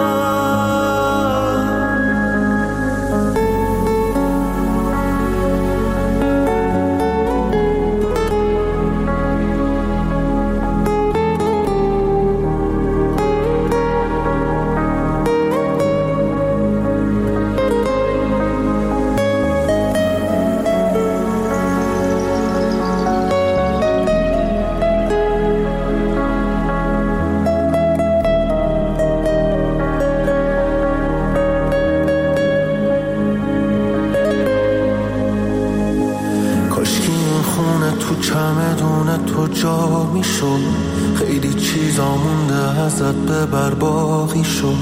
تو جا می شد، خیلی چیزا مونده ازت ببر باقی شد.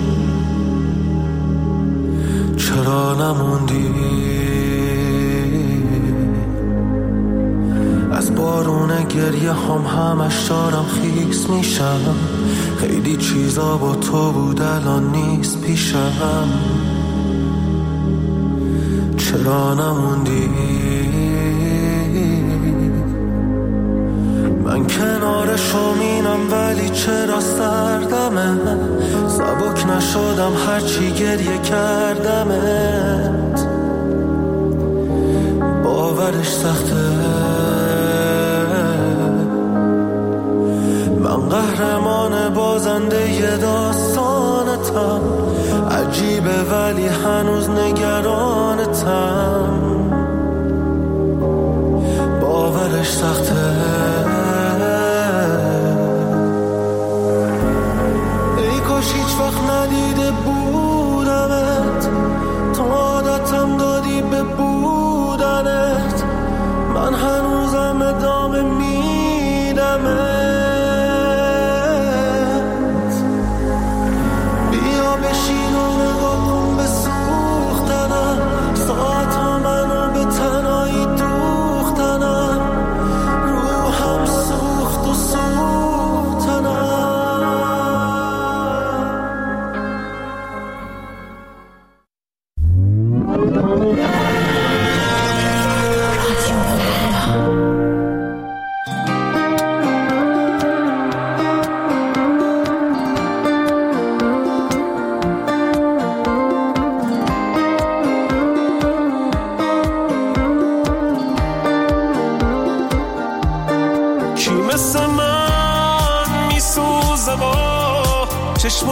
چرا نموندی؟ از بارون گریه هم همش دارم خیس میشم. خیلی چیزا با تو بود الان نیست پیشم. چرا نموندی؟ من کنار شومینم ولی چرا سردمه؟ سبک نشدم هرچی گریه کردمت. باورش سخته، من قهرمان بازنده داستانتم. عجیبه ولی هنوز نگرانتم. باورش سخته. هیچ وقت ندیده بودمت، تو عادتم دادی به بودنت. من هنوزم ادامه میدمت. بیا بشین و نگاه کن به سوختنم، ساعت ها منو به تنهایی دوختنم.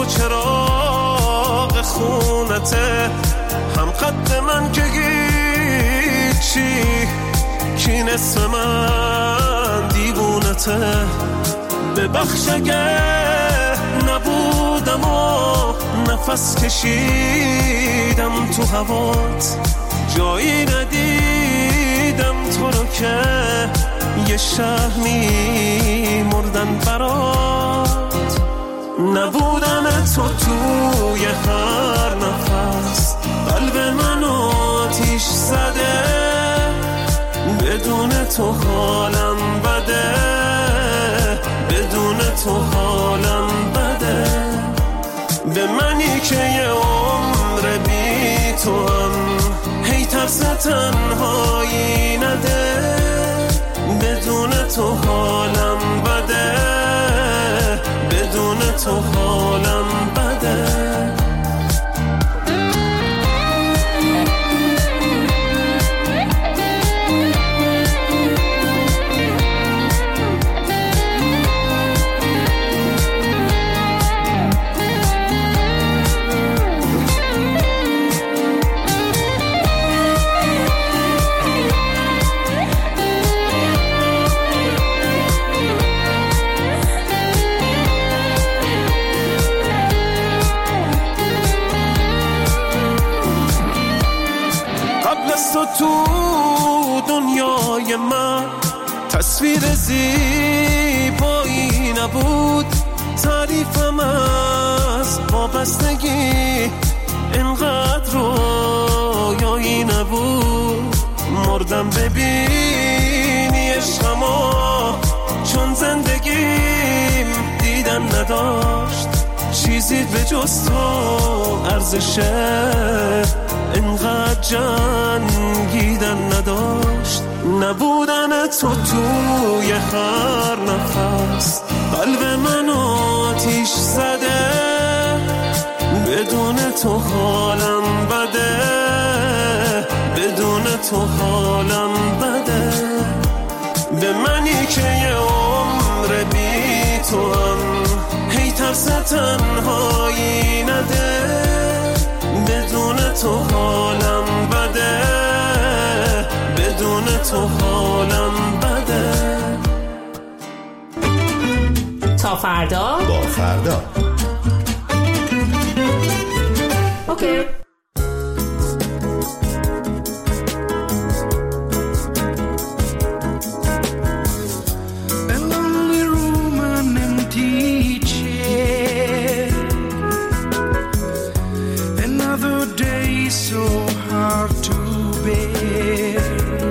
و چراغ خونته، هم قد من که هیچی، کی نصف من دیوونته. ببخش اگه نبودم و نفس کشیدم تو هوات، جایی ندیدم تو رو که یه شهمی مردن برات. نبودن تو توی هر نفس قلب منو آتیش زده، بدون تو حالم بده، بدون تو حالم بده. به منی که یه عمر بی تو هم هی ترس تنهایی نده، بدون تو حالم بده، بدون تو حالم بده. تو تو دنیای من تصویر زیبایی نبود، تعریفم از وابستگی اینقدر رویایی نبود. مردم ببینی عشقمو، چون زندگیم دیدن نداشت، چیزی به جز تو ارزشه اینقدر جنگیدن نداشت. نبودن تو توی هر نفس قلب منو آتیش زده، بدون تو حالم بده، بدون تو حالم بده. به منی که یه عمر بی تو هم هی ترس تنهایی نده، بدون تو حالم بده، بدون تو حالم بده. تا فردا با فردا اوکی. So hard to bear.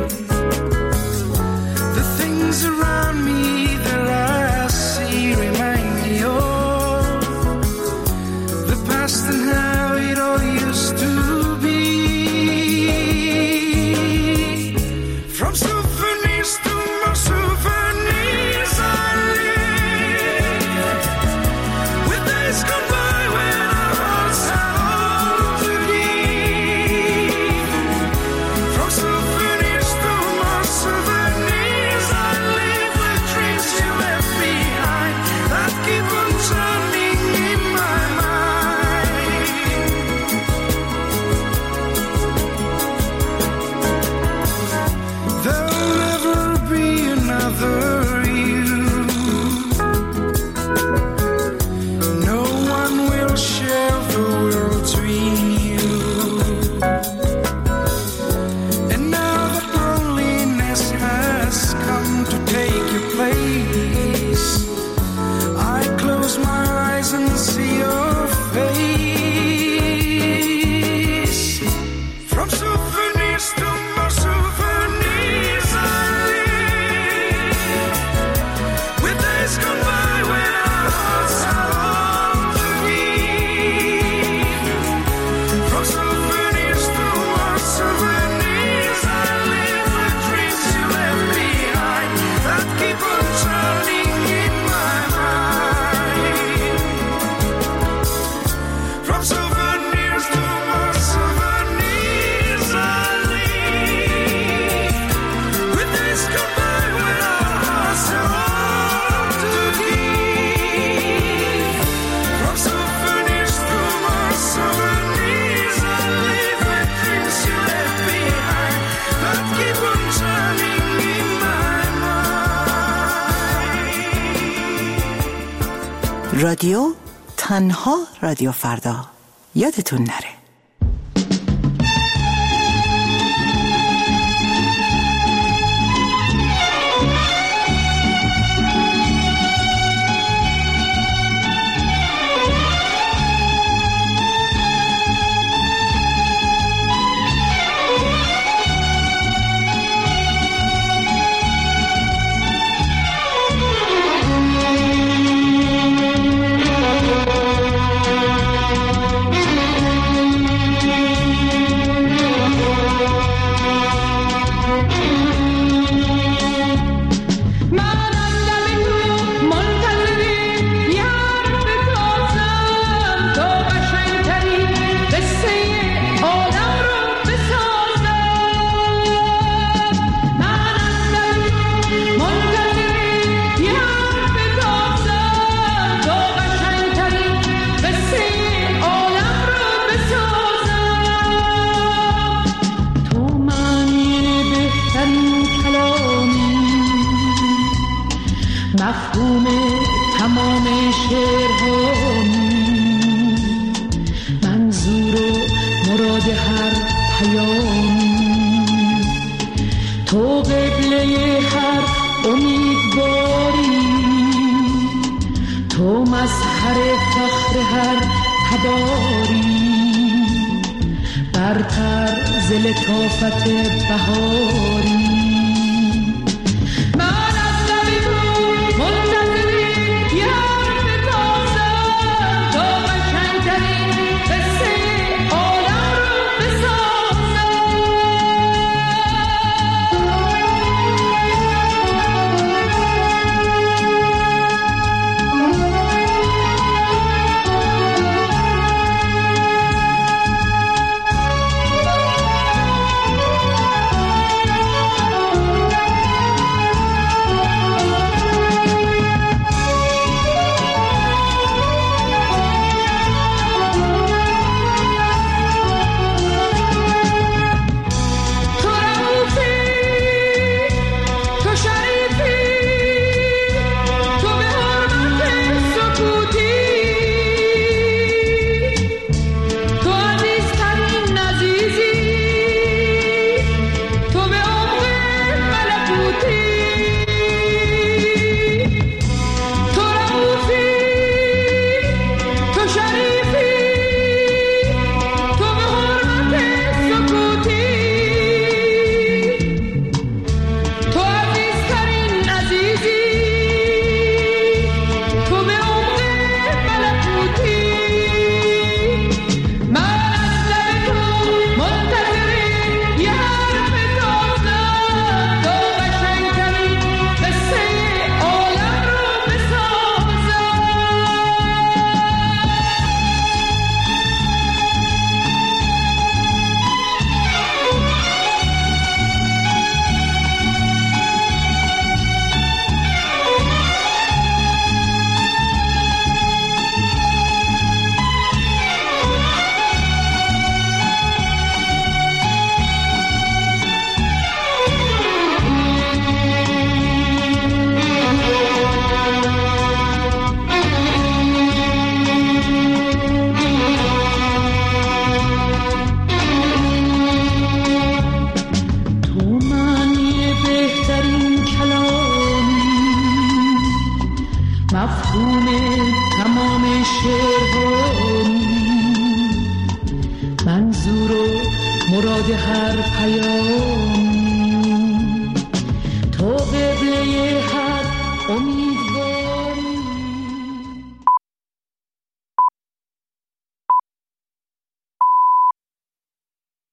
The things around me that I see remind me of the past and how it all used to be. From souvenirs to more souvenirs I live, with days gone by when our hearts are all to give. From souvenirs رادیو تنها رادیو فردا، یادتون نره. مفهوم تمام شعرهایی، منظور و مراد هر پیامی، تو قبله هر امیدواری، تو مظهر فخر هر تباری، برتر ز لطافت بهاری. مفهوم تمام شعرهایی، منظور و مراد هر پیامی، تو قبله هر امید